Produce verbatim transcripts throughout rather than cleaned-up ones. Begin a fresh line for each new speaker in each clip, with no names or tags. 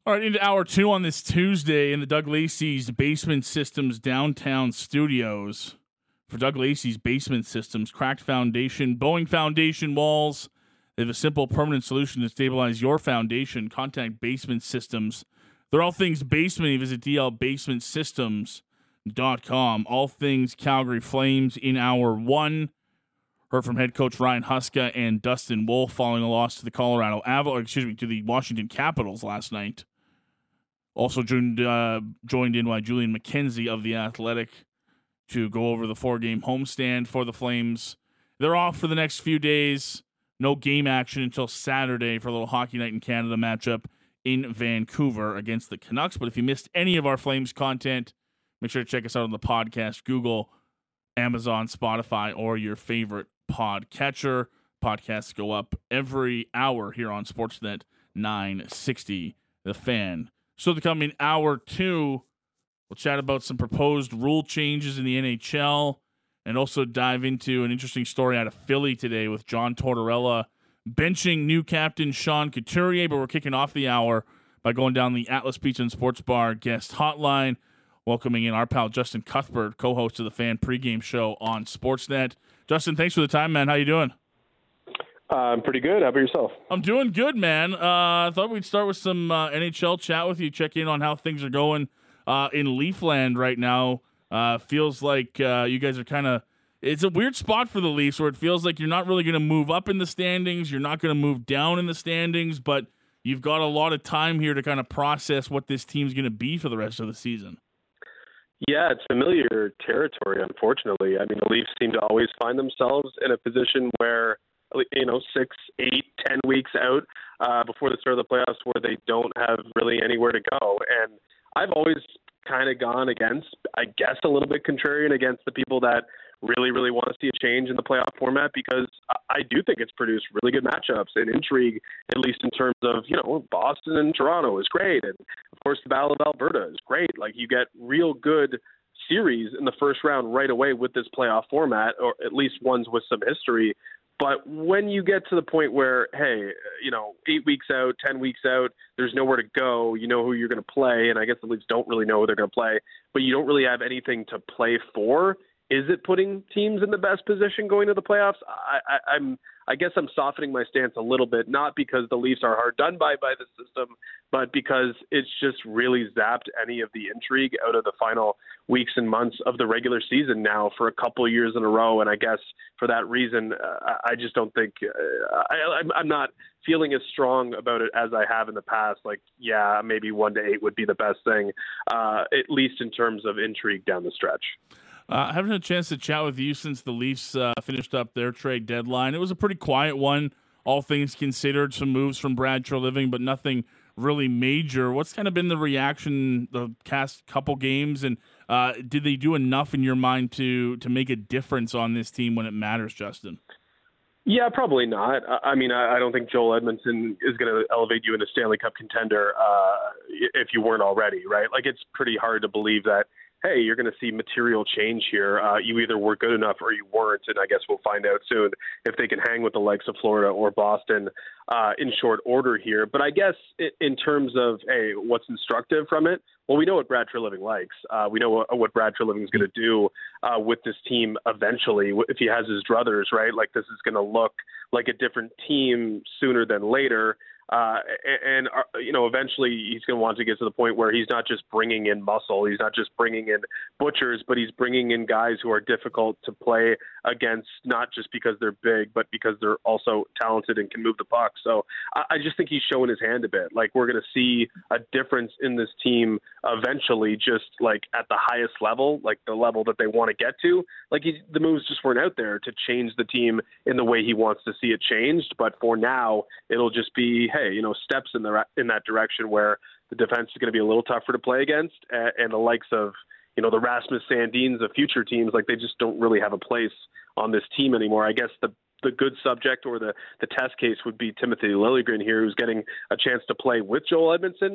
All right, into hour two on this Tuesday in the Doug Lacey's Basement Systems downtown studios. For Doug Lacey's Basement Systems, cracked foundation, bowing foundation walls. They have a simple, permanent solution to stabilize your foundation. Contact Basement Systems. They're all things basement. You visit d l basement systems dot com. All things Calgary Flames in hour one. Heard from head coach Ryan Huska and Dustin Wolf following a loss to the Colorado Avalanche, excuse me, to the Washington Capitals last night. Also joined, uh, joined in by Julian McKenzie of The Athletic to go over the four-game homestand for the Flames. They're off for the next few days. No game action until Saturday for a little Hockey Night in Canada matchup in Vancouver against the Canucks. But if you missed any of our Flames content, make sure to check us out on the podcast, Google, Amazon, Spotify, or your favorite podcatcher. Podcasts go up every hour here on Sportsnet nine sixty, The Fan. So to come in hour two, we'll chat about some proposed rule changes in the N H L and also dive into an interesting story out of Philly today with John Tortorella benching new captain Sean Couturier. But we're kicking off the hour by going down the Atlas Pizza and Sports Bar guest hotline, welcoming in our pal Justin Cuthbert, co-host of the Fan pregame show on Sportsnet. Justin, thanks for the time, man. How you doing?
Uh, I'm pretty good. How about yourself?
I'm doing good, man. Uh, I thought we'd start with some uh, N H L chat with you, check in on how things are going uh, in Leafland right now. Uh, feels like uh, you guys are kind of – it's a weird spot for the Leafs where it feels like you're not really going to move up in the standings. You're not going to move down in the standings, but you've got a lot of time here to kind of process what this team's going to be for the rest of the season.
Yeah, it's familiar territory, unfortunately. I mean, the Leafs seem to always find themselves in a position where – you know, six, eight, ten weeks out uh, before the start of the playoffs where they don't have really anywhere to go. And I've always kind of gone against, I guess, a little bit contrarian against the people that really, really want to see a change in the playoff format because I do think it's produced really good matchups and intrigue, at least in terms of, you know, Boston and Toronto is great. And, of course, the Battle of Alberta is great. Like, you get real good series in the first round right away with this playoff format, or at least ones with some history. But when you get to the point where, hey, you know, eight weeks out, ten weeks out, there's nowhere to go, you know who you're going to play, and I guess the Leafs don't really know who they're going to play, but you don't really have anything to play for, is it putting teams in the best position going to the playoffs? I, I, I'm, I guess I'm softening my stance a little bit, not because the Leafs are hard done by by the system, but because it's just really zapped any of the intrigue out of the final weeks and months of the regular season now for a couple of years in a row. And I guess for that reason, uh, I just don't think uh, I, I'm not feeling as strong about it as I have in the past. Like, yeah, maybe one to eight would be the best thing, uh, at least in terms of intrigue down the stretch.
Uh, I haven't had a chance to chat with you since the Leafs uh, finished up their trade deadline. It was a pretty quiet one, all things considered. Some moves from Brad Treliving, but nothing really major. What's kind of been the reaction the past couple games, and uh, did they do enough in your mind to to make a difference on this team when it matters, Justin?
Yeah, probably not. I mean, I don't think Joel Edmondson is going to elevate you into Stanley Cup contender uh, if you weren't already, right? Like, it's pretty hard to believe that, hey, you're going to see material change here. Uh, you either were good enough or you weren't, and I guess we'll find out soon if they can hang with the likes of Florida or Boston uh, in short order here. But I guess in terms of, hey, what's instructive from it? Well, we know what Brad Treliving likes. Uh, we know what, what Brad Treliving is going to do uh, with this team eventually if he has his druthers, right? Like, this is going to look like a different team sooner than later. Uh, and, and uh, you know, eventually he's going to want to get to the point where he's not just bringing in muscle, he's not just bringing in butchers, but he's bringing in guys who are difficult to play against, not just because they're big, but because they're also talented and can move the puck. So I, I just think he's showing his hand a bit. Like, we're going to see a difference in this team eventually, just like at the highest level, like the level that they want to get to. Like, he, the moves just weren't out there to change the team in the way he wants to see it changed. But for now, it'll just be, hey, you know, steps in the in that direction where the defense is going to be a little tougher to play against, and, and the likes of, you know, the Rasmus Sandins of future teams, like, they just don't really have a place on this team anymore. I guess the the good subject or the the test case would be Timothy Liljegren here, who's getting a chance to play with Joel Edmondson.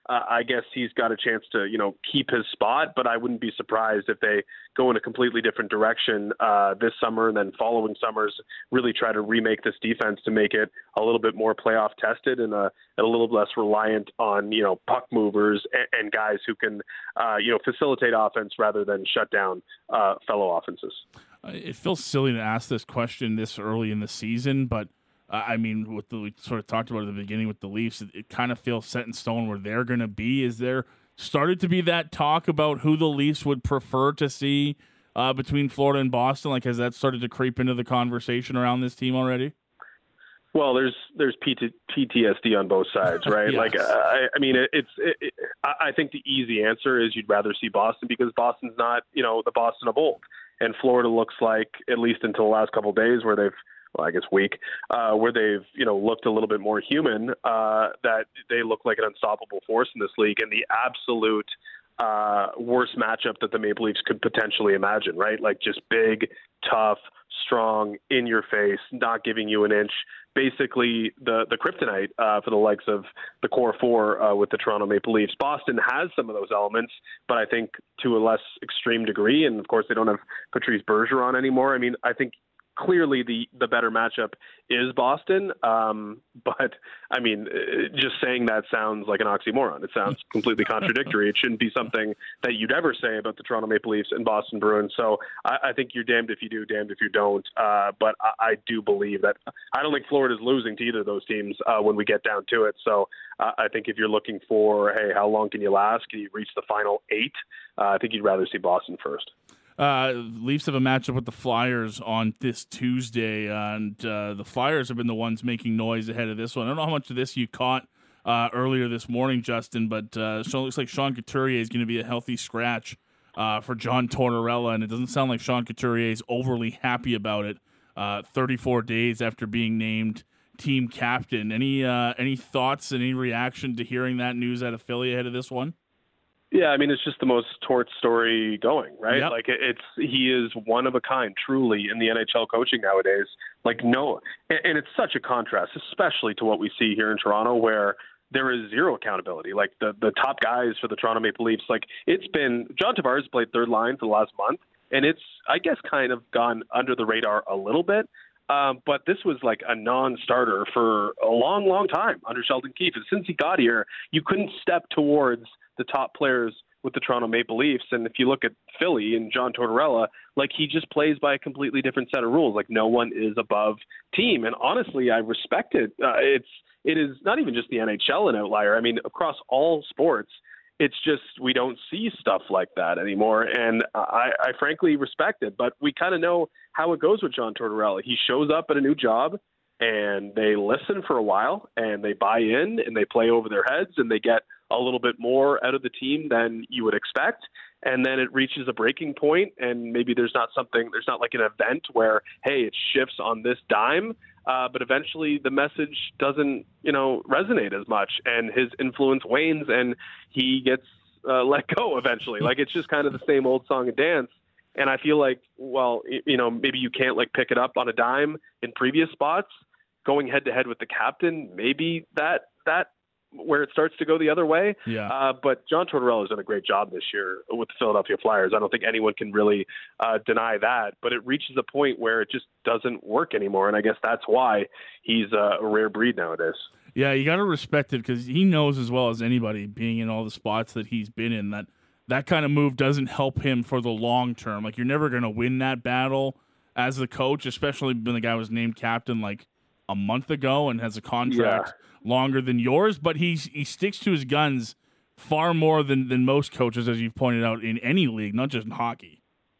uh, I guess he's got a chance to, you know, keep his spot, but I wouldn't be surprised if they go in a completely different direction uh, this summer and then following summers really try to remake this defense to make it a little bit more playoff tested and a, and a little less reliant on, you know, puck movers and, and guys who can, uh, you know, facilitate offense rather than shut down uh, fellow offenses.
It feels silly to ask this question this early in the season, but uh, I mean, with the, we sort of talked about at the beginning with the Leafs, it, it kind of feels set in stone where they're going to be. Is there started to be that talk about who the Leafs would prefer to see uh, between Florida and Boston? Like, has that started to creep into the conversation around this team already?
Well, there's there's P T S D on both sides, right?
Yes.
Like, I, I mean, it, it's. It, it, I think the easy answer is you'd rather see Boston because Boston's not, you know, the Boston of old. And Florida looks like, at least until the last couple of days, where they've, well, I guess week, uh, where they've, you know, looked a little bit more human, uh, that they look like an unstoppable force in this league, and the absolute uh, worst matchup that the Maple Leafs could potentially imagine, right? Like just big, tough, strong, in your face, not giving you an inch. Basically the, the kryptonite uh, for the likes of the core four uh, with the Toronto Maple Leafs. Boston has some of those elements, but I think to a less extreme degree. And of course they don't have Patrice Bergeron anymore. I mean, I think clearly the, the better matchup is Boston. Um, but I mean, just saying that sounds like an oxymoron. It sounds completely contradictory. It shouldn't be something that you'd ever say about the Toronto Maple Leafs and Boston Bruins. So I, I think you're damned if you do, damned if you don't. Uh, but I, I do believe that I don't think Florida's losing to either of those teams uh, when we get down to it. So uh, I think if you're looking for, hey, how long can you last? Can you reach the final eight? Uh, I think you'd rather see Boston first.
Uh, Leafs have a matchup with the Flyers on this Tuesday, and uh, the Flyers have been the ones making noise ahead of this one. I don't know how much of this you caught uh, earlier this morning, Justin, but uh, so it looks like Sean Couturier is going to be a healthy scratch uh, for John Tortorella, and it doesn't sound like Sean Couturier is overly happy about it. Uh, thirty-four days after being named team captain. Any uh, any thoughts and any reaction to hearing that news out of Philly ahead of this one?
Yeah, I mean, it's just the most torch story going, right?
Yep.
Like, it's he is one of a kind, truly, in the N H L coaching nowadays. Like, no, and, and it's such a contrast, especially to what we see here in Toronto, where there is zero accountability. Like, the, the top guys for the Toronto Maple Leafs, like, it's been – John Tavares played third line for the last month, and it's, I guess, kind of gone under the radar a little bit. Um, but this was like a non-starter for a long, long time under Sheldon Keefe. And since he got here, you couldn't step towards the top players with the Toronto Maple Leafs. And if you look at Philly and John Tortorella, like he just plays by a completely different set of rules. Like no one is above team. And honestly, I respect it. Uh, it's, it is not even just the N H L an outlier. I mean, across all sports, it's just we don't see stuff like that anymore. And I, I frankly respect it. But we kind of know how it goes with John Tortorella. He shows up at a new job and they listen for a while and they buy in and they play over their heads and they get a little bit more out of the team than you would expect. And then it reaches a breaking point and maybe there's not something, there's not like an event where, hey, it shifts on this dime. Uh, but eventually the message doesn't, you know, resonate as much and his influence wanes and he gets uh, let go eventually. Like it's just kind of the same old song and dance. And I feel like, well, you know, maybe you can't like pick it up on a dime in previous spots. Going head to head with the captain, maybe that that where it starts to go the other way.
Yeah.
Uh, but John Tortorella has done a great job this year with the Philadelphia Flyers. I don't think anyone can really uh, deny that. But it reaches a point where it just doesn't work anymore, and I guess that's why he's uh, a rare breed nowadays.
Yeah, you got to respect it because he knows as well as anybody, being in all the spots that he's been in, that that kind of move doesn't help him for the long term. Like you're never going to win that battle as the coach, especially when the guy was named captain like a month ago and has a contract yeah. longer than yours. But he's he sticks to his guns far more than, than most coaches, as you've pointed out, in any league, not just in hockey.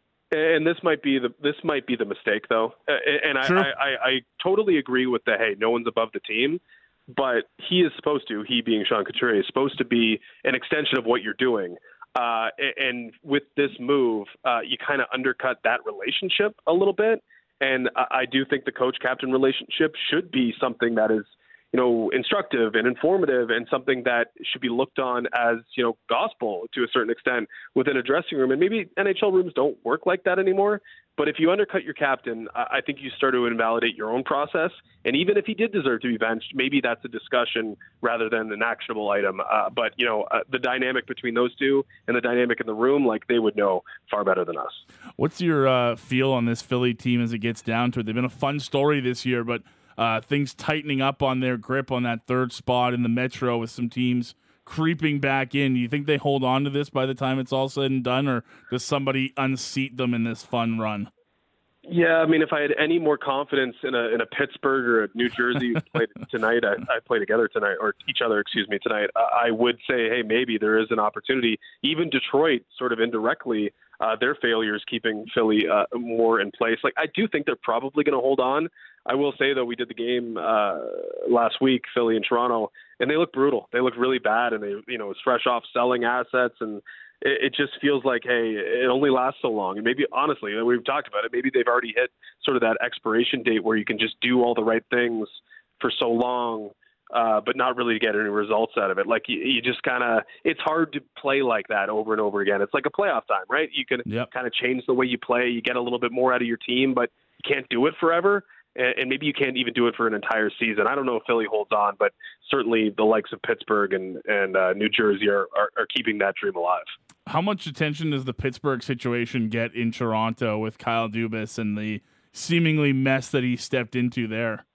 And this might be the this might be the mistake, though. And
sure.
I, I, I totally agree with the hey, no one's above the team. But he is supposed to, he being Sean Couturier, is supposed to be an extension of what you're doing. Uh, and with this move, uh, you kind of undercut that relationship a little bit. And I, I do think the coach-captain relationship should be something that is, you know, instructive and informative and something that should be looked on as, you know, gospel to a certain extent within a dressing room. And maybe N H L rooms don't work like that anymore. But if you undercut your captain, I think you start to invalidate your own process. And even if he did deserve to be benched, maybe that's a discussion rather than an actionable item. Uh, but, you know, uh, the dynamic between those two and the dynamic in the room, like, they would know far better than us.
What's your uh, feel on this Philly team as it gets down to it? They've been a fun story this year, but uh, things tightening up on their grip on that third spot in the Metro with some teams creeping back in. Do you think they hold on to this by the time it's all said and done, or does somebody unseat them in this fun run?
Yeah, I mean, if I had any more confidence in a in a Pittsburgh or a New Jersey who played tonight, I, I play together tonight, or each other, excuse me, tonight, I would say, hey, maybe there is an opportunity. Even Detroit, sort of indirectly, uh, their failures keeping Philly uh, more in place. Like, I do think they're probably going to hold on. I will say, though, we did the game uh, last week, Philly and Toronto, and they look brutal. They look really bad, and they, you know, it's fresh off selling assets, and it, it just feels like, hey, it only lasts so long. And maybe, honestly, we've talked about it, maybe they've already hit sort of that expiration date where you can just do all the right things for so long, uh, but not really get any results out of it. Like, you, you just kind of, it's hard to play like that over and over again. It's like a playoff time, right? You can
yep.
kind of change the way you play. You get a little bit more out of your team, but you can't do it forever. And maybe you can't even do it for an entire season. I don't know if Philly holds on, but certainly the likes of Pittsburgh and, and uh, New Jersey are, are, are keeping that dream alive.
How much attention does the Pittsburgh situation get in Toronto with Kyle Dubas and the seemingly mess that he stepped into there?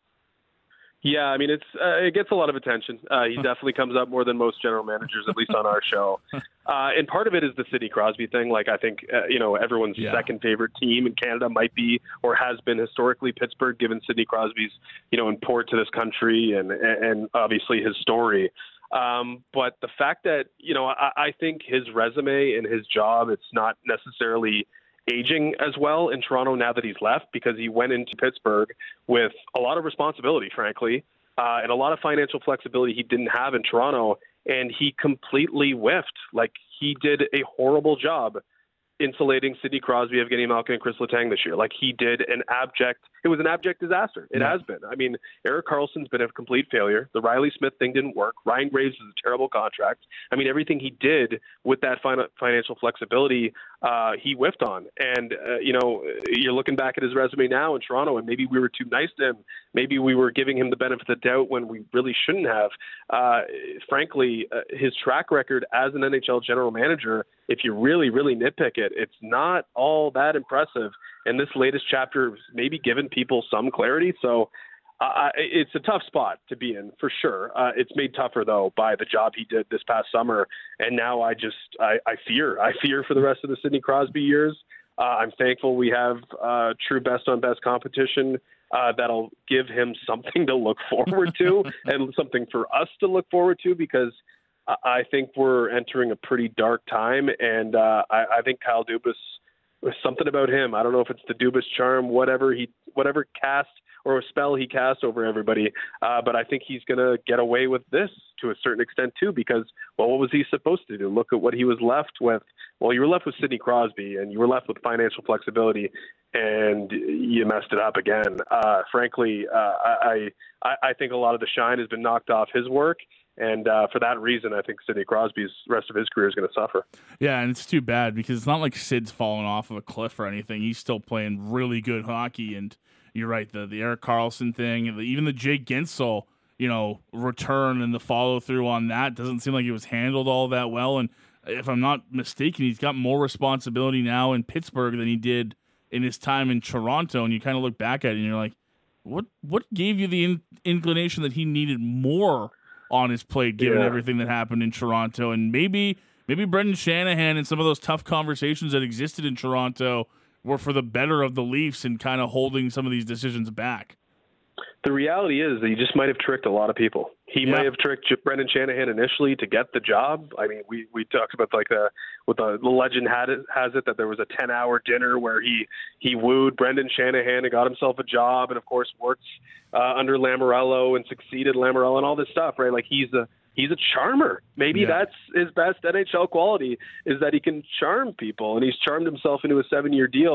Yeah, I mean, it's uh, it gets a lot of attention. Uh, he definitely comes up more than most general managers, at least on our show. Uh, and part of it is the Sidney Crosby thing. Like, I think, uh, you know, everyone's yeah. second favorite team in Canada might be or has been historically Pittsburgh, given Sidney Crosby's, you know, import to this country and, and obviously his story. Um, but the fact that, you know, I, I think his resume and his job, it's not necessarily aging as well in Toronto now that he's left, because he went into Pittsburgh with a lot of responsibility, frankly, uh, and a lot of financial flexibility he didn't have in Toronto, and he completely whiffed. Like, he did a horrible job insulating Sidney Crosby, Evgeny Malkin, and Chris Letang this year. Like, he did an abject, it was an abject disaster. It yeah. has been. I mean, Erik Karlsson's been a complete failure. The Riley Smith thing didn't work. Ryan Graves is a terrible contract. I mean, everything he did with that fin- financial flexibility, uh, he whiffed on. And, uh, you know, you're looking back at his resume now in Toronto, and maybe we were too nice to him. Maybe we were giving him the benefit of the doubt when we really shouldn't have. Uh, frankly, uh, his track record as an N H L general manager, if you really, really nitpick it, it's not all that impressive. And this latest chapter has maybe given people some clarity. So uh, it's a tough spot to be in, for sure. Uh, it's made tougher, though, by the job he did this past summer. And now I just, I, I fear, I fear for the rest of the Sidney Crosby years. Uh, I'm thankful we have uh, true best-on-best competition uh, that'll give him something to look forward to and something for us to look forward to, because I think we're entering a pretty dark time, and uh, I, I think Kyle Dubas, there's something about him. I don't know if it's the Dubas charm, whatever he, whatever cast or spell he cast over everybody, uh, but I think he's going to get away with this to a certain extent too, because, well, what was he supposed to do? Look at what he was left with. Well, you were left with Sidney Crosby, and you were left with financial flexibility, and you messed it up again. Uh, frankly, uh, I, I I think a lot of the shine has been knocked off his work. And uh, for that reason, I think Sidney Crosby's rest of his career is going to suffer.
Yeah, and it's too bad, because it's not like Sid's fallen off of a cliff or anything. He's still playing really good hockey. And you're right, the the Erik Karlsson thing, and the, even the Jake Guentzel, you know, return and the follow through on that doesn't seem like it was handled all that well. And if I'm not mistaken, he's got more responsibility now in Pittsburgh than he did in his time in Toronto. And you kind of look back at it and you're like, what what gave you the in- inclination that he needed more on his plate, given yeah. everything that happened in Toronto? And maybe maybe Brendan Shanahan and some of those tough conversations that existed in Toronto were for the better of the Leafs and kind of holding some of these decisions back.
The reality is that he just might have tricked a lot of people. He yeah. might have tricked Brendan Shanahan initially to get the job. I mean, we, we talked about like the what the, the legend had it, has it that there was a ten hour dinner where he he wooed Brendan Shanahan and got himself a job, and of course worked uh, under Lamoriello and succeeded Lamoriello and all this stuff, right? Like he's a he's a charmer. Maybe yeah. that's his best N H L quality, is that he can charm people, and he's charmed himself into a seven year deal.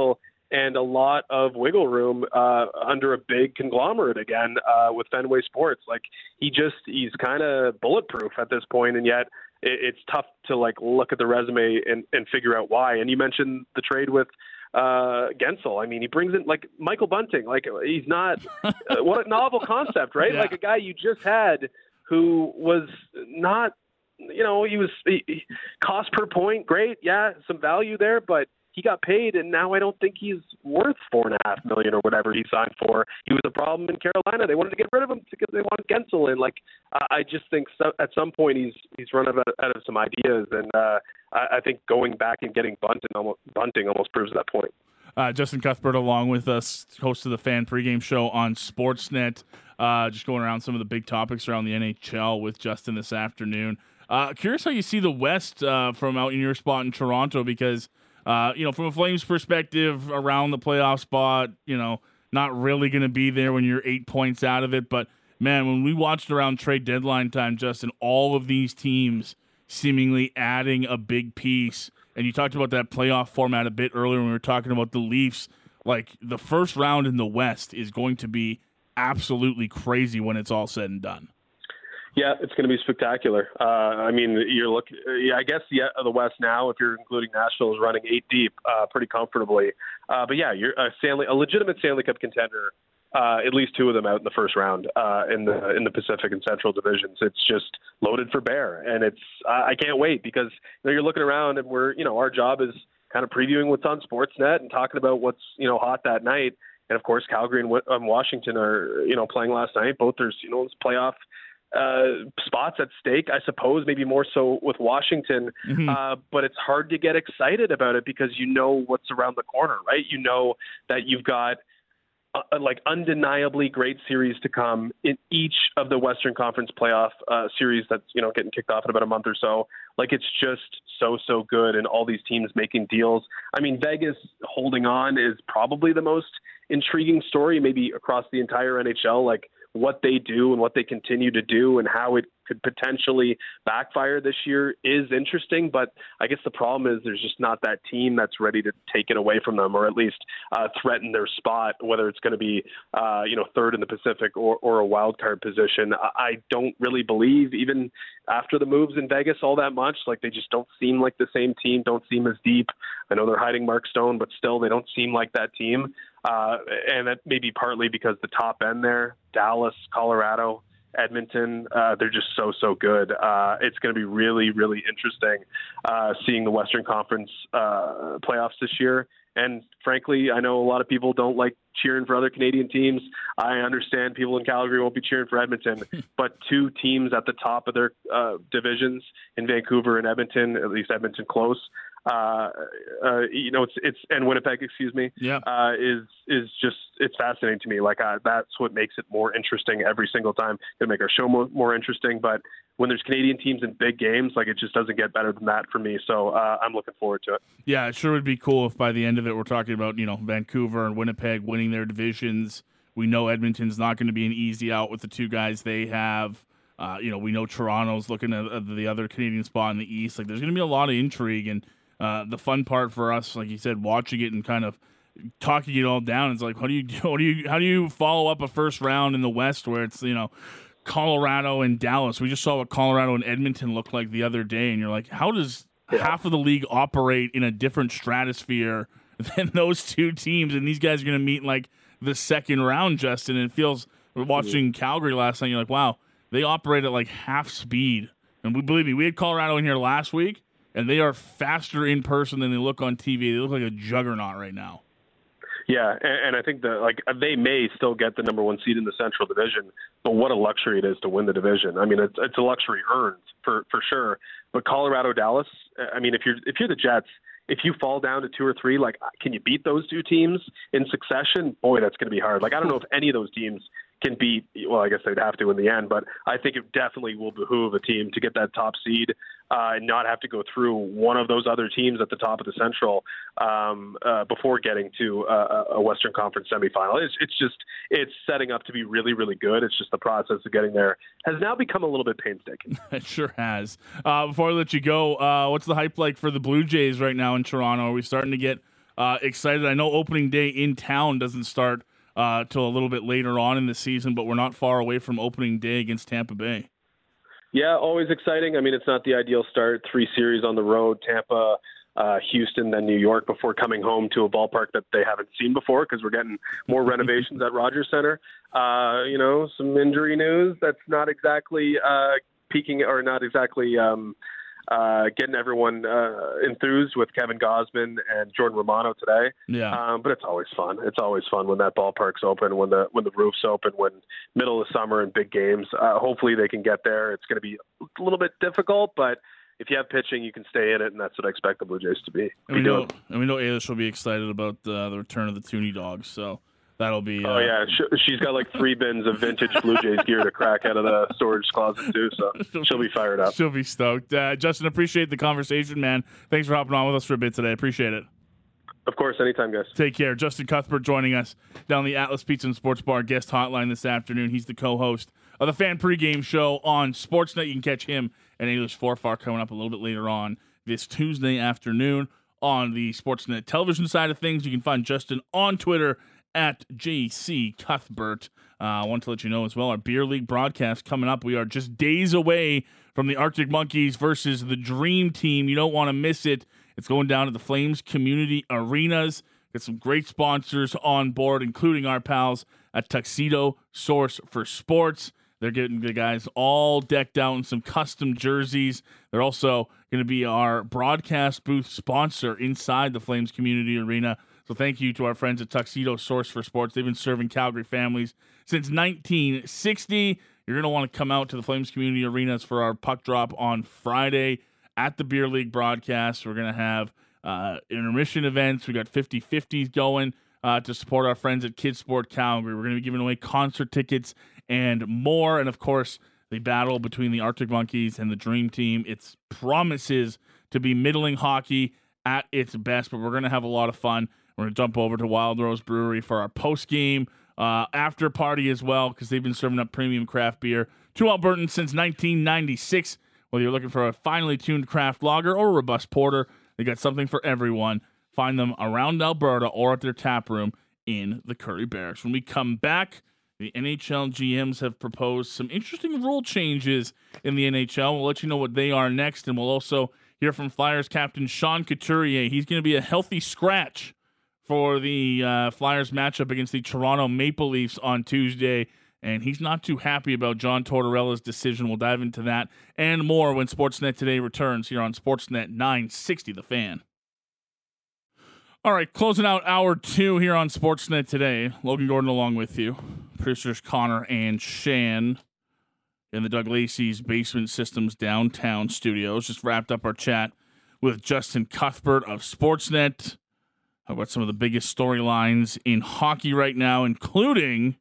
and a lot of wiggle room uh, under a big conglomerate again uh, with Fenway Sports. Like he just he's kind of bulletproof at this point, and yet it, it's tough to like look at the resume and, and figure out why. And you mentioned the trade with uh, Gensel. I mean, he brings in like Michael Bunting. Like he's not uh, what a novel concept, right?
Yeah.
Like a guy you just had who was not, you know, he was he, he, cost per point, great, yeah, some value there, but he got paid, and now I don't think he's worth four and a half million or whatever he signed for. He was a problem in Carolina. They wanted to get rid of him because they wanted Gensel in. Like, I just think so, at some point he's he's run out of, out of some ideas, and uh, I, I think going back and getting Bunting almost, Bunting almost proves that point.
Uh, Justin Cuthbert along with us, host of the Fan Pregame Show on Sportsnet. Uh, just going around some of the big topics around the N H L with Justin this afternoon. Uh, curious how you see the West uh, from out in your spot in Toronto, because Uh, you know, from a Flames perspective, around the playoff spot, you know, not really going to be there when you're eight points out of it. But, man, when we watched around trade deadline time, Justin, all of these teams seemingly adding a big piece. And you talked about that playoff format a bit earlier when we were talking about the Leafs. Like, the first round in the West is going to be absolutely crazy when it's all said and done.
Yeah, it's going to be spectacular. Uh, I mean, you're looking. Yeah, I guess the the West now, if you're including Nashville, is running eight deep, uh, pretty comfortably. Uh, but yeah, you're a Stanley, a legitimate Stanley Cup contender. Uh, at least two of them out in the first round uh, in the in the Pacific and Central divisions. It's just loaded for bear, and it's I, I can't wait because you know, you're looking around, and we're you know our job is kind of previewing what's on Sportsnet and talking about what's you know hot that night. And of course, Calgary and um, Washington are you know playing last night. Both there's you know it's playoff. Uh, spots at stake, I suppose, maybe more so with Washington. Mm-hmm. Uh, but it's hard to get excited about it because you know what's around the corner, right? You know that you've got uh, like undeniably great series to come in each of the Western Conference playoff uh, series that's, you know, getting kicked off in about a month or so. Like it's just so, so good. And all these teams making deals. I mean, Vegas holding on is probably the most intriguing story, maybe across the entire N H L. Like, what they do and what they continue to do and how it could potentially backfire this year is interesting. But I guess the problem is there's just not that team that's ready to take it away from them or at least uh, threaten their spot, whether it's going to be, uh, you know, third in the Pacific or, or a wild card position. I don't really believe even after the moves in Vegas all that much. Like they just don't seem like the same team, don't seem as deep. I know they're hiding Mark Stone, but still they don't seem like that team. Uh, and that may be partly because the top end there, Dallas, Colorado, Edmonton, uh, they're just so, so good. Uh, it's going to be really, really interesting uh, seeing the Western Conference uh, playoffs this year. And frankly, I know a lot of people don't like cheering for other Canadian teams. I understand people in Calgary won't be cheering for Edmonton, but two teams at the top of their uh, divisions in Vancouver and Edmonton, at least Edmonton close, uh, uh, you know, it's, it's, and Winnipeg, excuse me,
yeah.
uh, is, is just, it's fascinating to me. Like, uh, that's what makes it more interesting every single time. It'll make our show more, more interesting, but when there's Canadian teams in big games, like it just doesn't get better than that for me. So uh, I'm looking forward to it.
Yeah, it sure would be cool if by the end of it, we're talking about, you know, Vancouver and Winnipeg winning their divisions. We know Edmonton's not going to be an easy out with the two guys they have. Uh, you know, we know Toronto's looking at, at the other Canadian spot in the East. Like, there's going to be a lot of intrigue, and uh, the fun part for us, like you said, watching it and kind of talking it all down is like, how do you, how do you, how do you follow up a first round in the West where it's, you know, Colorado and Dallas? We just saw what Colorado and Edmonton looked like the other day, and you're like, how does yeah. half of the league operate in a different stratosphere than those two teams? And these guys are going to meet in like the second round, Justin. And it feels, we're watching mm-hmm. Calgary last night, you're like, wow, they operate at like half speed. And we believe me, we had Colorado in here last week, and they are faster in person than they look on T V. They look like a juggernaut right now.
Yeah, and, and I think that like they may still get the number one seed in the Central Division, but what a luxury it is to win the division. I mean, it's it's a luxury earned for for sure. But Colorado, Dallas, I mean, if you're if you're the Jets, if you fall down to two or three, like, can you beat those two teams in succession? Boy, that's going to be hard. Like, I don't know if any of those teams can beat, well, I guess they'd have to in the end, but I think it definitely will behoove a team to get that top seed uh, and not have to go through one of those other teams at the top of the Central um, uh, before getting to uh, a Western Conference semifinal. It's, it's just, it's setting up to be really, really good. It's just the process of getting there has now become a little bit painstaking.
It sure has. Uh, before I let you go, uh, what's the hype like for the Blue Jays right now in Toronto? Are we starting to get Uh, excited. I know opening day in town doesn't start uh, till a little bit later on in the season, but we're not far away from opening day against Tampa Bay.
Yeah, always exciting. I mean, it's not the ideal start. Three series on the road, Tampa, uh, Houston, then New York, before coming home to a ballpark that they haven't seen before because we're getting more renovations at Rogers Center. Uh, you know, some injury news that's not exactly uh, peaking or not exactly um, uh, getting everyone uh, enthused with Kevin Gausman and Jordan Romano today.
Yeah.
Um, but it's always fun. It's always fun when that ballpark's open, when the when the roof's open, when middle of summer and big games. Uh, hopefully they can get there. It's going to be a little bit difficult, but if you have pitching, you can stay in it, and that's what I expect the Blue Jays to be.
And we know, and we know Ailish will be excited about uh, the return of the Toonie Dogs, so that'll be. Uh,
oh yeah, she's got like three bins of vintage Blue Jays gear to crack out of the storage closet too, so she'll be fired up.
She'll be stoked. Uh, Justin, appreciate the conversation, man. Thanks for hopping on with us for a bit today. Appreciate it.
Of course, anytime, guys.
Take care. Justin Cuthbert joining us down the Atlas Pizza and Sports Bar guest hotline this afternoon. He's the co-host of the Fan Pregame Show on Sportsnet. You can catch him and Ailish Forfar coming up a little bit later on this Tuesday afternoon on the Sportsnet television side of things. You can find Justin on Twitter at J C Cuthbert. Uh, I want to let you know as well, our Beer League broadcast coming up. We are just days away from the Arctic Monkeys versus the Dream Team. You don't want to miss it. It's going down at the Flames Community Arenas. Got some great sponsors on board, including our pals at Tuxedo Source for Sports. They're getting the guys all decked out in some custom jerseys. They're also going to be our broadcast booth sponsor inside the Flames Community Arena. So thank you to our friends at Tuxedo Source for Sports. They've been serving Calgary families since nineteen sixty. You're going to want to come out to the Flames Community Arenas for our puck drop on Friday at the Beer League broadcast. We're going to have uh, intermission events. We got fifty-fifties going uh, to support our friends at Kids Sport Calgary. We're going to be giving away concert tickets and more. And, of course, the battle between the Arctic Monkeys and the Dream Team. It promises to be middling hockey at its best, but we're going to have a lot of fun. We're going to jump over to Wild Rose Brewery for our post-game uh, after party as well, because they've been serving up premium craft beer to Albertans since nineteen ninety-six. Whether you're looking for a finely tuned craft lager or a robust porter, they got something for everyone. Find them around Alberta or at their tap room in the Curry Barracks. When we come back, the N H L G Ms have proposed some interesting rule changes in the N H L. We'll let you know what they are next, and we'll also hear from Flyers captain Sean Couturier. He's going to be a healthy scratch for the uh, Flyers matchup against the Toronto Maple Leafs on Tuesday, and he's not too happy about John Tortorella's decision. We'll dive into that and more when Sportsnet Today returns here on Sportsnet nine sixty The Fan. All right, closing out hour two here on Sportsnet Today. Logan Gordon along with you. Producers Connor and Shan in the Doug Lacey's Basement Systems downtown studios. Just wrapped up our chat with Justin Cuthbert of Sportsnet. How about some of the biggest storylines in hockey right now, including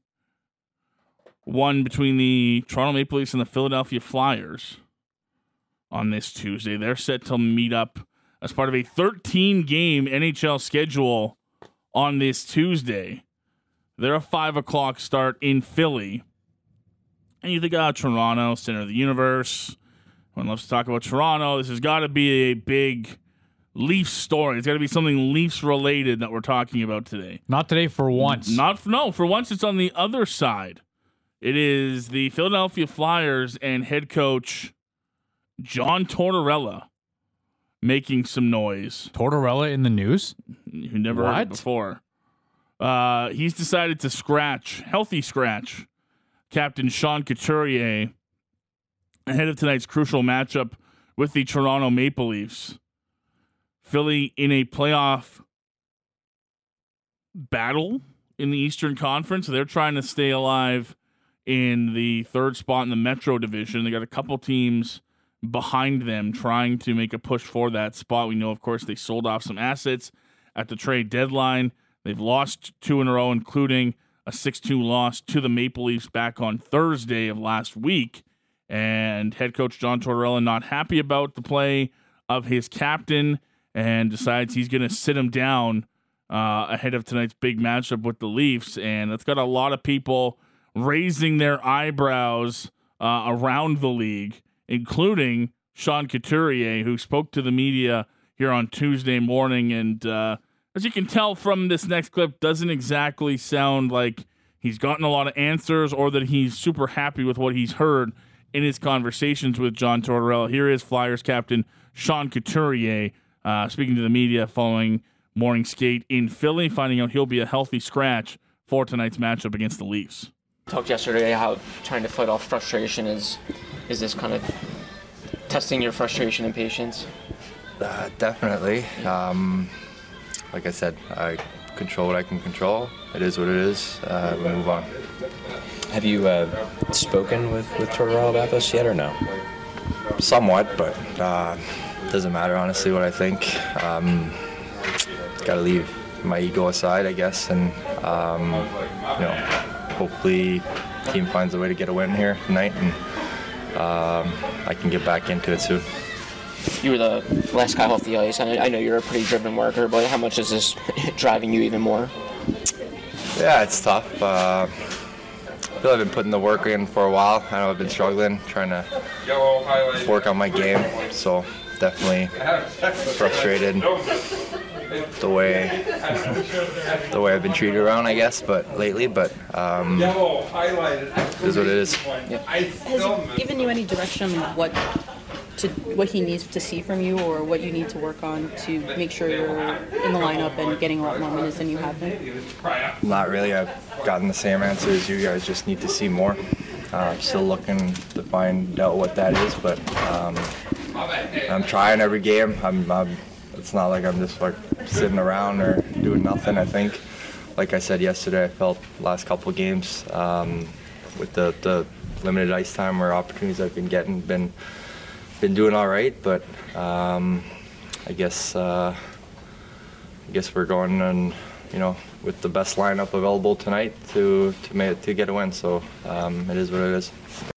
one between the Toronto Maple Leafs and the Philadelphia Flyers on this Tuesday. They're set to meet up as part of a thirteen-game N H L schedule on this Tuesday. They're a five o'clock start in Philly. And you think, oh, Toronto, center of the universe. Everyone loves to talk about Toronto. This has got to be a big Leafs story. It's got to be something Leafs-related that we're talking about today.
Not today for once.
Not No, for once it's on the other side. It is the Philadelphia Flyers and head coach John Tortorella making some noise.
Tortorella in the news?
You never
what?
heard it before. Uh, he's decided to scratch, healthy scratch, Captain Sean Couturier ahead of tonight's crucial matchup with the Toronto Maple Leafs. Philly in a playoff battle in the Eastern Conference. They're trying to stay alive in the third spot in the Metro Division. They got a couple teams behind them trying to make a push for that spot. We know, of course, they sold off some assets at the trade deadline. They've lost two in a row, including a six two loss to the Maple Leafs back on Thursday of last week. And head coach John Tortorella not happy about the play of his captain and decides he's going to sit him down uh, ahead of tonight's big matchup with the Leafs. And that's got a lot of people raising their eyebrows uh, around the league, including Sean Couturier, who spoke to the media here on Tuesday morning and uh, as you can tell from this next clip, doesn't exactly sound like he's gotten a lot of answers or that he's super happy with what he's heard in his conversations with John Tortorella. Here is Flyers captain Sean Couturier uh, speaking to the media following morning skate in Philly, finding out he'll be a healthy scratch for tonight's matchup against the Leafs.
Talked yesterday how trying to fight off frustration is is this kind of testing your frustration and patience?
Uh, definitely. Um, like I said, I control what I can control. It is what it is. Uh, we move on.
Have you uh, spoken with, with Tortorella about this yet or no?
Somewhat, but uh, it doesn't matter, honestly, what I think. Um, got to leave my ego aside, I guess, and um, you know, hopefully the team finds a way to get a win here tonight, and um, I can get back into it soon.
You were the last guy off the ice. I I know you're a pretty driven worker, but how much is this driving you even more?
Yeah, it's tough. Uh, I feel I've been putting the work in for a while. I know I've been struggling, trying to work on my game, so definitely frustrated the way the way I've been treated around, I guess, but lately, but um, it is what it is.
Yeah.
Has he given you any direction on what to what he needs to see from you, or what you need to work on to make sure you're in the lineup and getting a lot more minutes than you have been?
Not really. I've gotten the same answer as you guys. Just need to see more. Uh, still looking to find out what that is, but um, I'm trying every game. I'm, I'm. It's not like I'm just like sitting around or doing nothing. I think, like I said yesterday, I felt last couple of games um, with the, the limited ice time or opportunities I've been getting, been been doing all right. But um, I guess uh, I guess we're going and you know with the best lineup available tonight to to make to get a win. So um, it is what it is.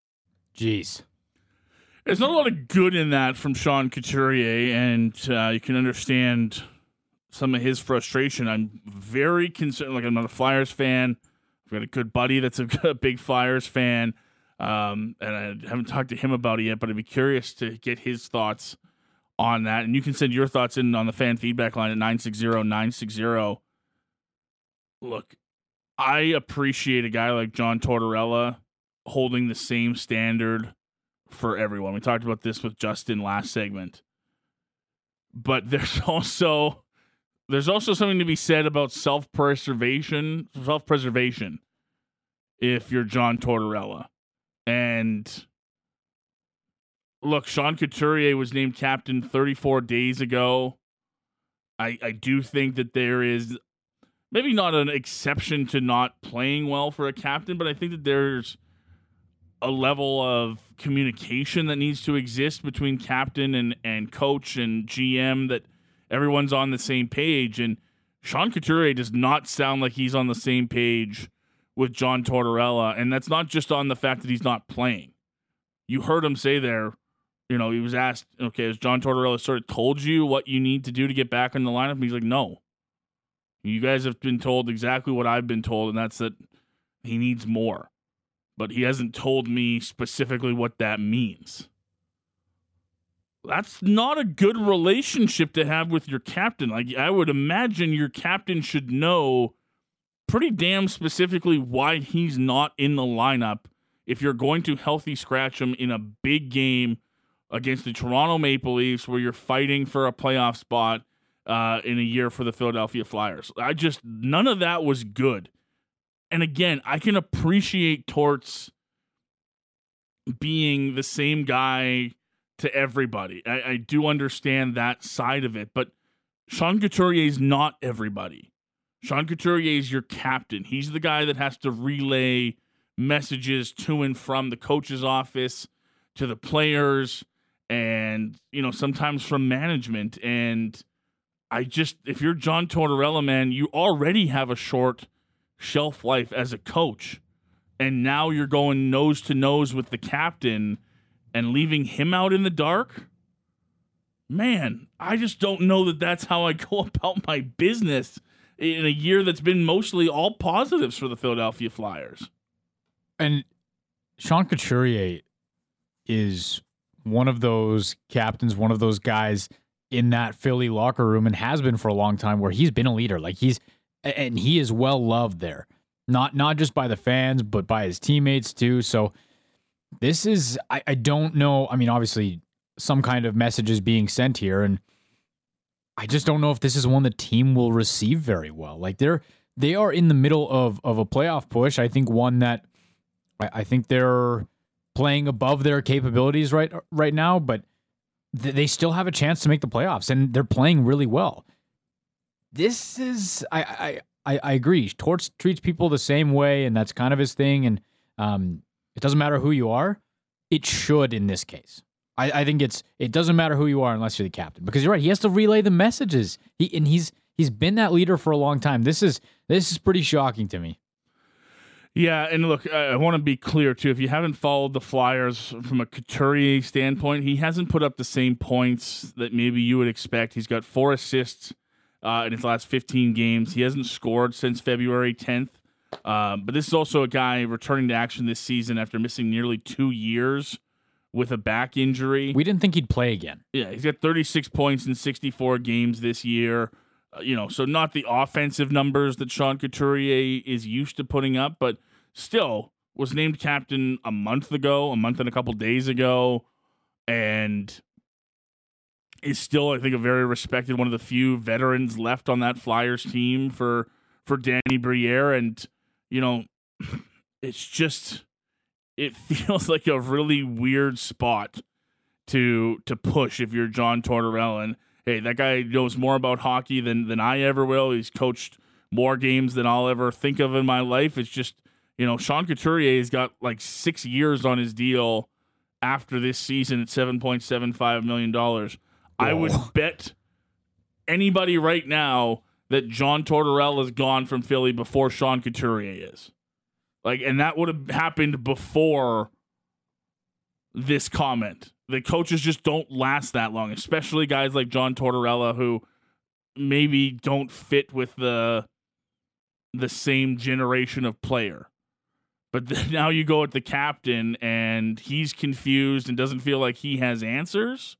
Jeez.
There's not a lot of good in that from Sean Couturier, and uh, you can understand some of his frustration. I'm very concerned. Like, I'm not a Flyers fan. I've got a good buddy that's a, a big Flyers fan, um, and I haven't talked to him about it yet, but I'd be curious to get his thoughts on that. And you can send your thoughts in on the fan feedback line at nine six zero nine six zero. Look, I appreciate a guy like John Tortorella holding the same standard for everyone. We talked about this with Justin last segment. But there's also there's also something to be said about self-preservation, self-preservation if you're John Tortorella. And look, Sean Couturier was named captain thirty-four days ago. I I do think that there is maybe not an exception to not playing well for a captain, but I think that there's a level of communication that needs to exist between captain and, and coach and G M, that everyone's on the same page. And Sean Couturier does not sound like he's on the same page with John Tortorella. And that's not just on the fact that he's not playing. You heard him say there, you know, he was asked, okay, has John Tortorella sort of told you what you need to do to get back in the lineup? And he's like, no. You guys have been told exactly what I've been told, and that's that he needs more. But he hasn't told me specifically what that means. That's not a good relationship to have with your captain. Like, I would imagine your captain should know pretty damn specifically why he's not in the lineup if you're going to healthy scratch him in a big game against the Toronto Maple Leafs where you're fighting for a playoff spot uh, in a year for the Philadelphia Flyers. I just, none of that was good. And again, I can appreciate Torts being the same guy to everybody. I, I do understand that side of it, but Sean Couturier is not everybody. Sean Couturier is your captain. He's the guy that has to relay messages to and from the coach's office to the players and, you know, sometimes from management. And I just, if you're John Tortorella, man, you already have a short shelf life as a coach, and now you're going nose to nose with the captain and leaving him out in the dark. Man, I just don't know that that's how I go about my business in a year that's been mostly all positives for the Philadelphia Flyers.
And Sean Couturier is one of those captains, one of those guys in that Philly locker room and has been for a long time, where he's been a leader. Like he's and he is well loved there, not not just by the fans but by his teammates too. So this is I, I don't know. I mean, obviously some kind of message is being sent here, and I just don't know if this is one the team will receive very well. Like they're they are in the middle of of a playoff push. I think one that I, I think they're playing above their capabilities right right now, but th- they still have a chance to make the playoffs, and they're playing really well. This is I I I, I agree. Torts treats people the same way, and that's kind of his thing. And um, it doesn't matter who you are. It should in this case. I, I think it's it doesn't matter who you are unless you're the captain, because you're right. He has to relay the messages. He and he's he's been that leader for a long time. This is this is pretty shocking to me.
Yeah, and look, I want to be clear, too. If you haven't followed the Flyers from a Couturier standpoint, he hasn't put up the same points that maybe you would expect. He's got four assists uh, in his last fifteen games. He hasn't scored since February tenth. Um, but this is also a guy returning to action this season after missing nearly two years with a back injury.
We didn't think he'd play again.
Yeah, he's got thirty-six points in sixty-four games this year. Uh, you know, so not the offensive numbers that Sean Couturier is used to putting up, but still was named captain a month ago, a month and a couple days ago, and is still, I think, a very respected, one of the few veterans left on that Flyers team for for Danny Briere. And, you know, it's just, it feels like a really weird spot to to push if you're John Tortorella. And, hey, that guy knows more about hockey than, than I ever will. He's coached more games than I'll ever think of in my life. It's just, you know, Sean Couturier's got like six years on his deal after this season at seven point seven five million dollars. I would bet anybody right now that John Tortorella is gone from Philly before Sean Couturier is. Like, and that would have happened before this comment. The coaches just don't last that long, especially guys like John Tortorella who maybe don't fit with the the same generation of player. But then now you go at the captain and he's confused and doesn't feel like he has answers.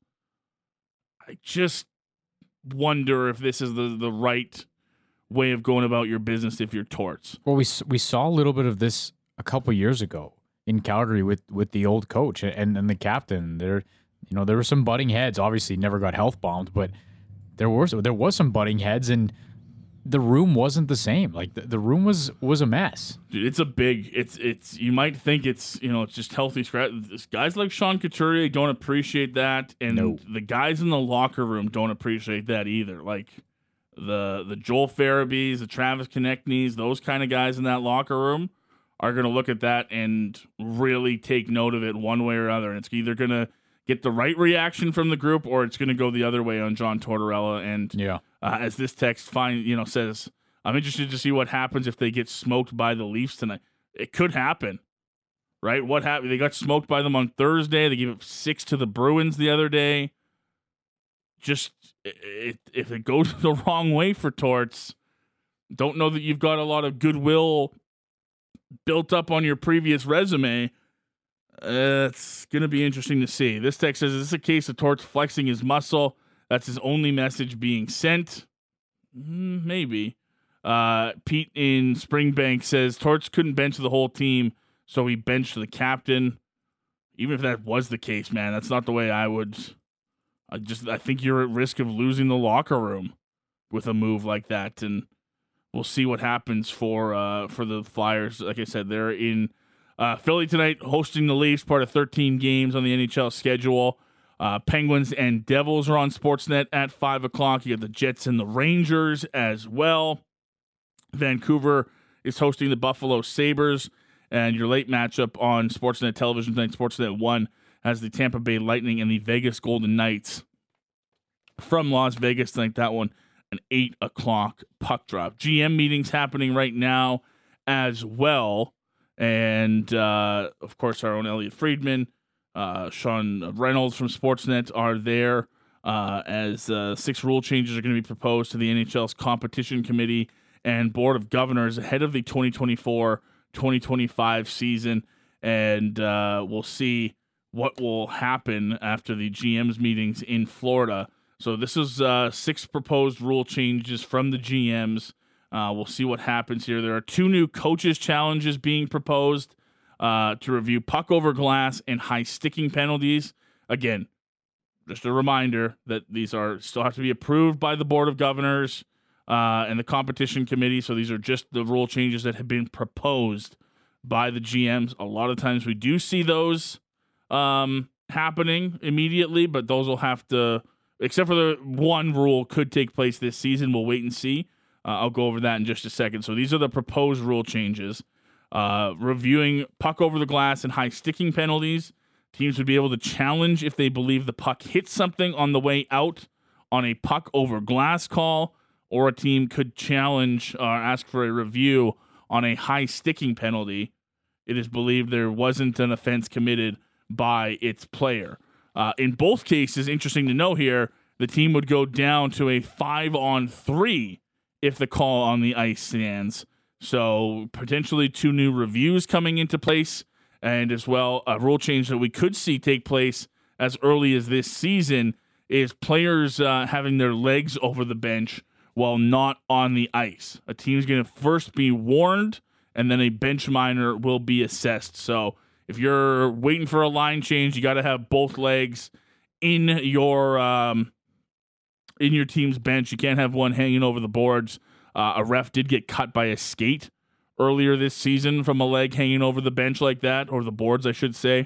I just wonder if this is the, the right way of going about your business if you're Torts.
Well, we we saw a little bit of this a couple years ago in Calgary with, with the old coach and, and the captain. There, you know, there were some butting heads. Obviously, never got health bombed, but there was there was some butting heads, and the room wasn't the same. Like the, the room was was a mess.
Dude, it's a big. It's it's. You might think it's you know it's just healthy scratch. Guys like Sean Couturier don't appreciate that, and
No.
the guys in the locker room don't appreciate that either. Like the the Joel Farabees, the Travis Konechny's, those kind of guys in that locker room are going to look at that and really take note of it one way or other. And it's either going to get the right reaction from the group, or it's going to go the other way on John Tortorella. And
Yeah.
uh, as this text find you know says, I'm interested to see what happens if they get smoked by the Leafs tonight. It could happen, right? What happened? They got smoked by them on Thursday. They gave up six to the Bruins the other day. Just it, if it goes the wrong way for Torts, don't know that you've got a lot of goodwill built up on your previous resume. Uh, it's going to be interesting to see. This text says, is this a case of Torts flexing his muscle? That's his only message being sent? Mm, maybe. Uh, Pete in Springbank says, Torts couldn't bench the whole team, so he benched the captain. Even if that was the case, man, that's not the way I would... I just I think you're at risk of losing the locker room with a move like that, and we'll see what happens for uh, for the Flyers. Like I said, they're in uh, Philly tonight, hosting the Leafs, part of thirteen games on the N H L schedule. Uh, Penguins and Devils are on Sportsnet at five o'clock. You have the Jets and the Rangers as well. Vancouver is hosting the Buffalo Sabres, and your late matchup on Sportsnet television tonight, Sportsnet one, has the Tampa Bay Lightning and the Vegas Golden Knights from Las Vegas tonight. That one, an eight o'clock puck drop. G M meetings happening right now as well. And, uh, of course, our own Elliot Friedman, uh, Sean Reynolds from Sportsnet are there uh, as uh, six rule changes are going to be proposed to the N H L's Competition Committee and Board of Governors ahead of the twenty twenty-four twenty twenty-five season. And uh, we'll see what will happen after the G M's meetings in Florida. So this is uh, six proposed rule changes from the G Ms. Uh, we'll see what happens here. There are two new coaches challenges being proposed uh, to review puck over glass and high sticking penalties. Again, just a reminder that these are still have to be approved by the Board of Governors uh, and the competition committee. So these are just the rule changes that have been proposed by the G Ms. A lot of times we do see those um, happening immediately, but those will have to, except for the one rule could take place this season. We'll wait and see. Uh, I'll go over that in just a second. So these are the proposed rule changes. Uh, reviewing puck over the glass and high sticking penalties. Teams would be able to challenge if they believe the puck hit something on the way out on a puck over glass call, or a team could challenge or ask for a review on a high sticking penalty. It is believed there wasn't an offense committed by its player. Uh, in both cases, interesting to know here, the team would go down to a five on three if the call on the ice stands. So potentially two new reviews coming into place, and as well a rule change that we could see take place as early as this season is players uh, having their legs over the bench while not on the ice. A team's going to first be warned, and then a bench minor will be assessed. So if you're waiting for a line change, you got to have both legs in your um, in your team's bench. You can't have one hanging over the boards. Uh, a ref did get cut by a skate earlier this season from a leg hanging over the bench like that, or the boards, I should say.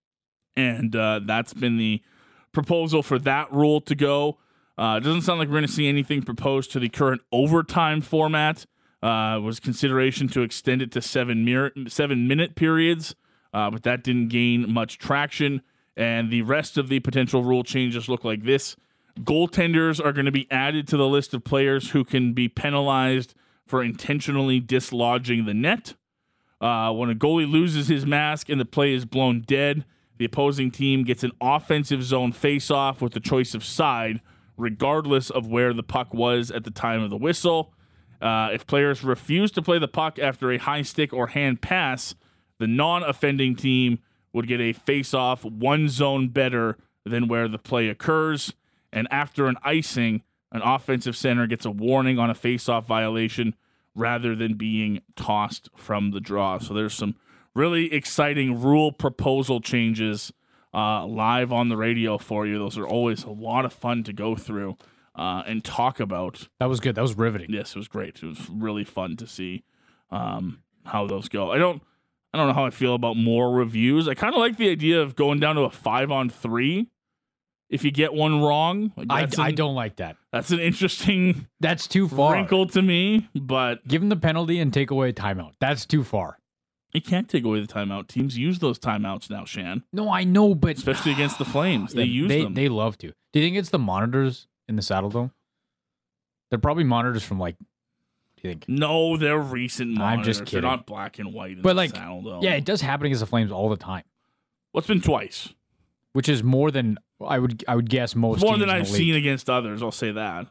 And uh, that's been the proposal for that rule to go. Uh, it doesn't sound like we're going to see anything proposed to the current overtime format. Uh, was consideration to extend it to seven, mir- seven minute periods, uh, but that didn't gain much traction. And the rest of the potential rule changes look like this. Goaltenders are going to be added to the list of players who can be penalized for intentionally dislodging the net. Uh, when a goalie loses his mask and the play is blown dead, the opposing team gets an offensive zone face-off with the choice of side, regardless of where the puck was at the time of the whistle. Uh, if players refuse to play the puck after a high stick or hand pass, the non-offending team would get a face-off one zone better than where the play occurs. And after an icing, an offensive center gets a warning on a face-off violation rather than being tossed from the draw. So there's some really exciting rule proposal changes uh, live on the radio for you. Those are always a lot of fun to go through uh, and talk about.
That was good. That was riveting.
Yes, it was great. It was really fun to see um, how those go. I don't, I don't know how I feel about more reviews. I kind of like the idea of going down to a five on three. If you get one wrong, like
I,
an,
I don't like that.
That's an interesting
That's too far.
wrinkle to me, but
Give them the penalty and take away a timeout. That's too far.
you can't take away the timeout. Teams use those timeouts now, Shan,
No, I know, but
especially against the Flames. They
Yeah,
use
they,
them.
They love to. Do you think it's the monitors in the Saddle Dome? They're probably monitors from like. Do you think?
no, they're recent monitors.
I'm just
They're
kidding.
not black and white. In
But
the
like,
Saddle Dome.
yeah, it does happen against the Flames all the time,
What's been twice?
which is more than I would. I would guess most.
More
teams
than
in the
I've
league.
seen against others. I'll say that.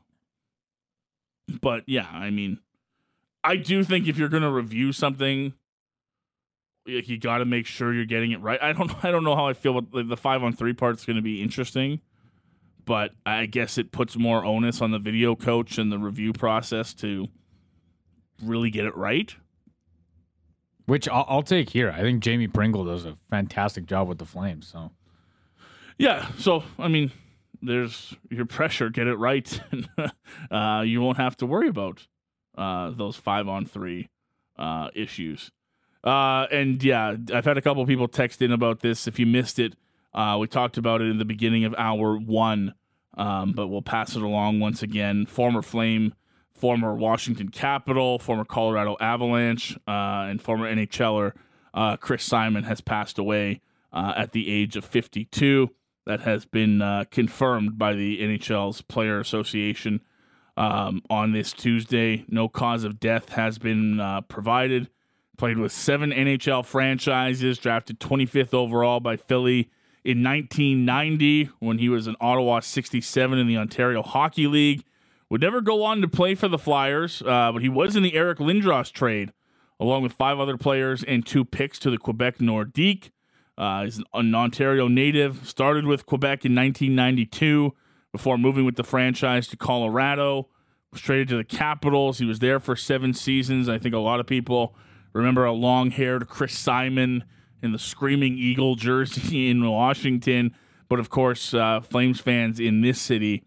But yeah, I mean, I do think if you're going to review something, like, you got to make sure you're getting it right. I don't. I don't know how I feel about the, the five on three part's going to be interesting, but I guess it puts more onus on the video coach and the review process to really get it right.
Which I'll, I'll take here. I think Jamie Pringle does a fantastic job with the Flames. So
Yeah. So I mean, there's your pressure. Get it right, and uh, you won't have to worry about uh, those five on three uh, issues. Uh, and yeah, I've had a couple people text in about this. If you missed it, uh, we talked about it in the beginning of hour one, um, but we'll pass it along once again. Former Flame, former Washington Capital, former Colorado Avalanche, uh, and former NHLer uh, Chris Simon has passed away uh, at the age of fifty-two. That has been uh, confirmed by the N H L's Player Association um, on this Tuesday. No cause of death has been uh, provided. Played with seven N H L franchises, drafted twenty-fifth overall by Philly in nineteen ninety when he was an Ottawa sixty-seven in the Ontario Hockey League. Would never go on to play for the Flyers, uh, but he was in the Eric Lindros trade, along with five other players and two picks to the Quebec Nordique. Uh, he's an Ontario native, started with Quebec in nineteen ninety-two, before moving with the franchise to Colorado. Was traded to the Capitals. He was there for seven seasons. I think a lot of people remember a long-haired Chris Simon in the Screaming Eagle jersey in Washington. But, of course, uh, Flames fans in this city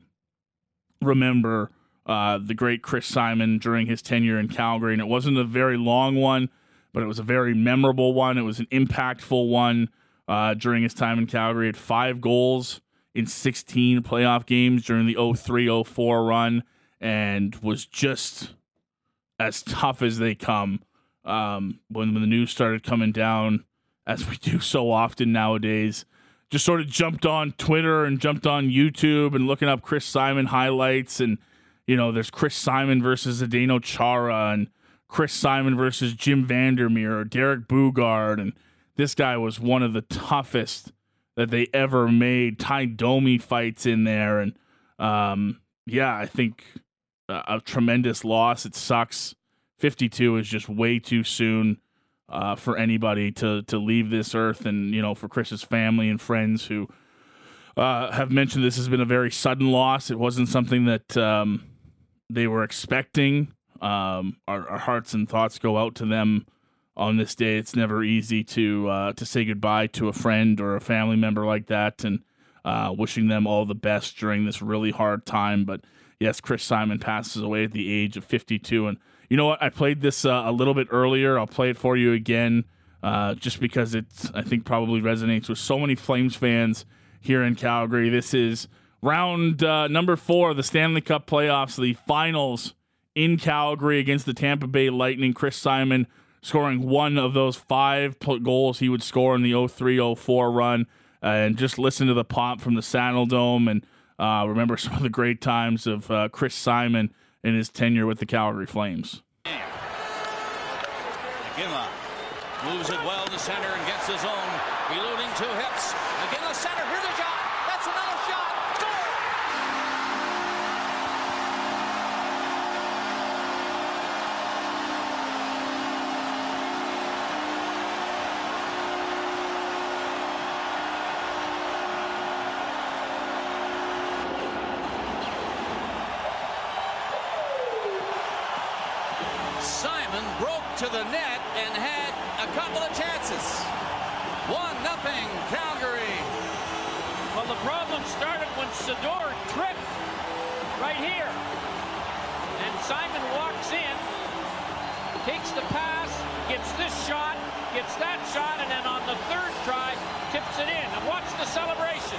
remember uh, the great Chris Simon during his tenure in Calgary. And it wasn't a very long one, but it was a very memorable one. It was an impactful one uh, during his time in Calgary. He had five goals in sixteen playoff games during the oh three oh four run, and was just as tough as they come um, when, when the news started coming down, as we do so often nowadays. Just sort of jumped on Twitter and jumped on YouTube and looking up Chris Simon highlights. And, you know, there's Chris Simon versus Zdeno Chara and Chris Simon versus Jim Vandermeer or Derek Bugard. And this guy was one of the toughest that they ever made. Ty Domi fights in there. And, um, yeah, I think a tremendous loss. It sucks. fifty-two is just way too soon uh, for anybody to to leave this earth, and you know, for Chris's family and friends who uh, have mentioned this has been a very sudden loss. It wasn't something that um, they were expecting. Um, our, our hearts and thoughts go out to them on this day. It's never easy to uh, to say goodbye to a friend or a family member like that, and uh, wishing them all the best during this really hard time. But yes, Chris Simon passes away at the age of fifty-two. And you know what? I played this uh, a little bit earlier. I'll play it for you again uh, just because it's, I think, probably resonates with so many Flames fans here in Calgary. This is round uh, number four of the Stanley Cup playoffs, the finals in Calgary against the Tampa Bay Lightning. Chris Simon scoring one of those five goals he would score in the oh three oh four run. Uh, and just listen to the pop from the Saddle Dome and Uh, remember some of the great times of uh, Chris Simon in his tenure with the Calgary Flames.
Iginla moves it well to center and gets his own, eluding two hits. Iginla center, here's a shot. That's another shot. Score! Simon broke to the net and had a couple of chances. One nothing Calgary.
Well, the problem started when Sador tripped right here. And Simon walks in, takes the pass, gets this shot, gets that shot, and then on the third try, tips it in. And watch the celebration.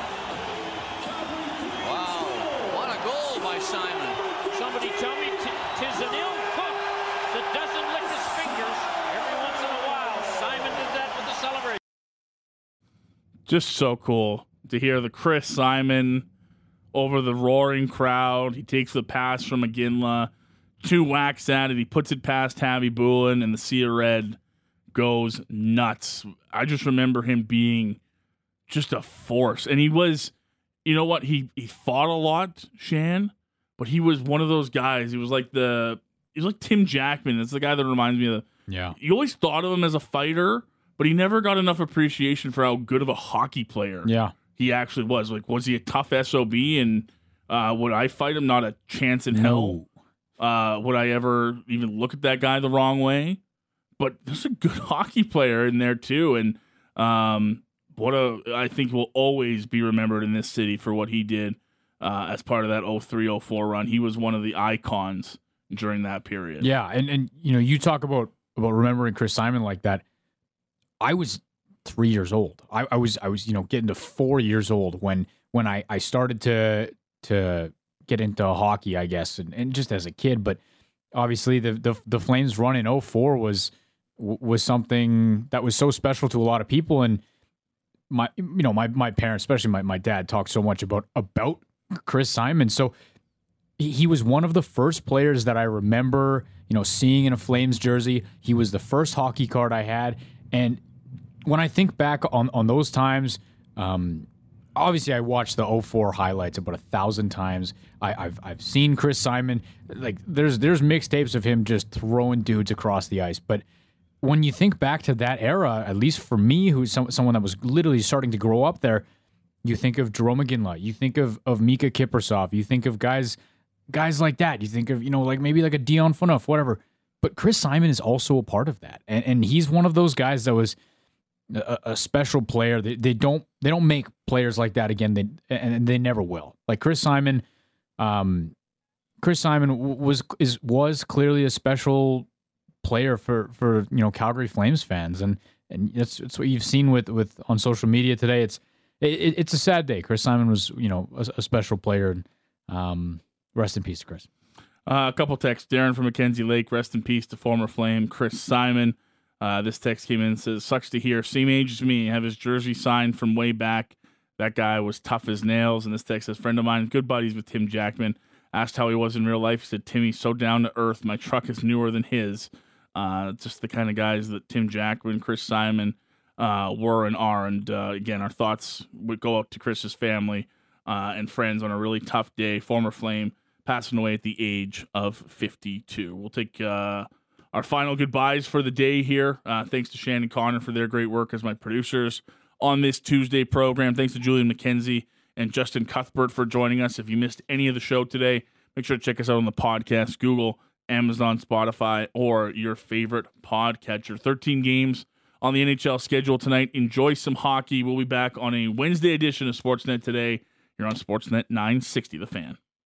Wow, what a goal by Simon.
Somebody tell me tis an ill cook that doesn't lick his fingers every once in a while. Simon did that with the celebration.
Just so cool to hear the Chris Simon over the roaring crowd. He takes the pass from Iginla, two whacks at it. He puts it past Tabby Boulin, and the Sea of Red goes nuts. I just remember him being just a force. And he was, you know what? He, he fought a lot, Shan, but he was one of those guys. He was like the... He's like Tim Jackman. It's the guy that reminds me of the...
Yeah.
You always thought of him as a fighter, but he never got enough appreciation for how good of a hockey player
Yeah.
he actually was. Like, was he a tough S O B? And uh, would I fight him? Not a chance in hell. Uh, would I ever even look at that guy the wrong way? But there's a good hockey player in there, too. And um, what a... I think will always be remembered in this city for what he did uh, as part of that oh three oh four run. He was one of the icons during that period.
Yeah, and and you know, you talk about about remembering Chris Simon like that. I was three years old. I, I was I was you know getting to four years old when when I, I started to to get into hockey, I guess, and, and just as a kid. But obviously, the the the Flames run in oh four was was something that was so special to a lot of people. And my you know my my parents, especially my my dad, talked so much about about Chris Simon. So he was one of the first players that I remember, you know, seeing in a Flames jersey. He was the first hockey card I had. And when I think back on, on those times, um, obviously I watched the oh four highlights about a thousand times. I, I've I've seen Chris Simon. Like, there's there's mixtapes of him just throwing dudes across the ice. But when you think back to that era, at least for me, who's some, someone that was literally starting to grow up there, You think of Jarome Iginla. You think of of Mika Kiprusoff. You think of guys guys like that. You think of, you know, like maybe like a Dion Phaneuf, whatever. But Chris Simon is also a part of that. And, and he's one of those guys that was a, a special player. They, they don't they don't make players like that again. They and they never will. Like Chris Simon, um, Chris Simon was is was clearly a special player for for you know Calgary Flames fans, and and it's it's what you've seen with with on social media today. It's it, it's a sad day. Chris Simon was you know a, a special player. And, um, rest in peace, Chris.
Uh, a couple texts. Darren from Mackenzie Lake. Rest in peace to former Flame Chris Simon. Uh, this text came in and says, sucks to hear. Same age as me. Have his jersey signed from way back. That guy was tough as nails. And this text says, friend of mine, good buddies with Tim Jackman. Asked how he was in real life. He said, Timmy's so down to earth. My truck is newer than his. Uh, just the kind of guys that Tim Jackman, Chris Simon uh, were and are. And uh, again, our thoughts would go out to Chris's family uh, and friends on a really tough day. Former Flame passing away at the age of fifty-two. We'll take uh, our final goodbyes for the day here. Uh, thanks to Shannon Connor for their great work as my producers on this Tuesday program. Thanks to Julian McKenzie and Justin Cuthbert for joining us. If you missed any of the show today, make sure to check us out on the podcast, Google, Amazon, Spotify, or your favorite podcatcher. thirteen games on the N H L schedule tonight. Enjoy some hockey. We'll be back on a Wednesday edition of Sportsnet Today. You're on Sportsnet nine sixty, The Fan.